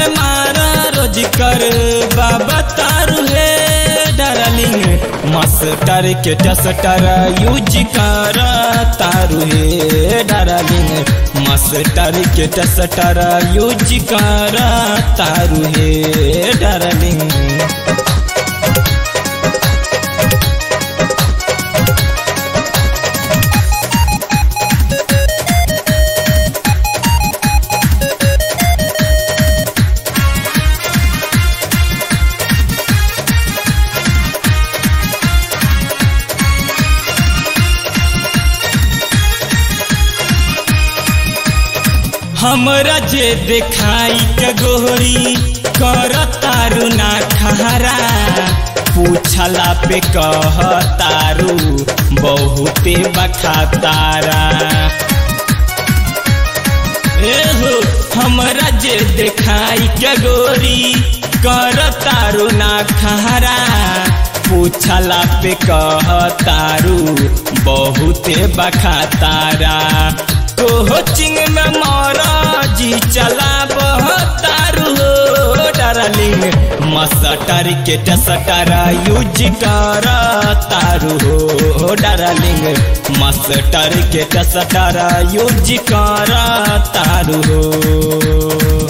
में मारा रोज कर बाबा तारू है डार्लिंग मास्टर के टेस्टर यूज कर तारू है डार्लिंग मास्टर के टेस्टर यूज कर तारू है डार्लिंग। हमरा जे देखाई के गोरी कर तारू ना ठहरा पूछला पे कह तारू बहुते बखातारा एहो हमरा जे देखाई के गोरी कर तारू ना ठहरा पूछला पे कह तारू बहुते बखातारा कोचिंग में मारा जी चला तारू हो डार्लिंग मास्टर के टेस्टर यूज कर तारू हो डार्लिंग मास्टर के टेस्टर यूज कर तारू हो।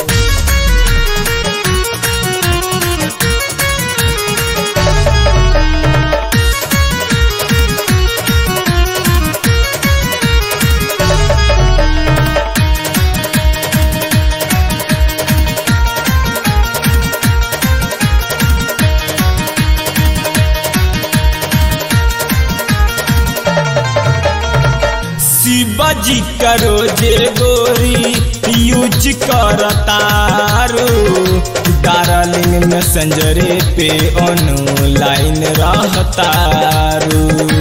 शिवाजी करो जे गोरी यूज कर तारू डार्लिंग मैसेंजर पे ऑनलाइन रहतारू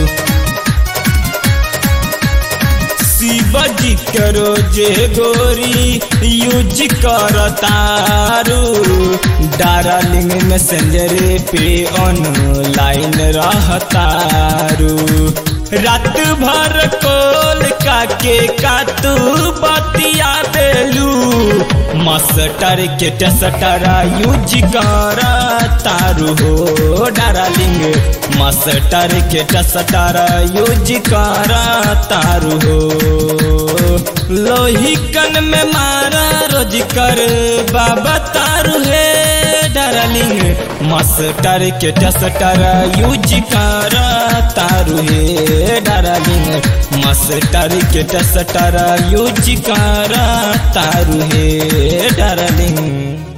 शिवाजी करो जे गोरी यूज कर तारू डार्लिंग मैसेंजर पे ऑनलाइन रहतारू रात भर कॉल काके का तू बतिया बेलू मास्टर के टेस्टर यूज कर तारू हो डार्लिंग मास्टर के टेस्टर यूज कर तारू हो। लोहिकन में मारा रोज कर बाबा तारू है डार्लिंग मास्टर के टेस्टर यूज कर तारू है डार्लिंग मास्टर के टेस्टर यूज कर तारू है डार्लिंग।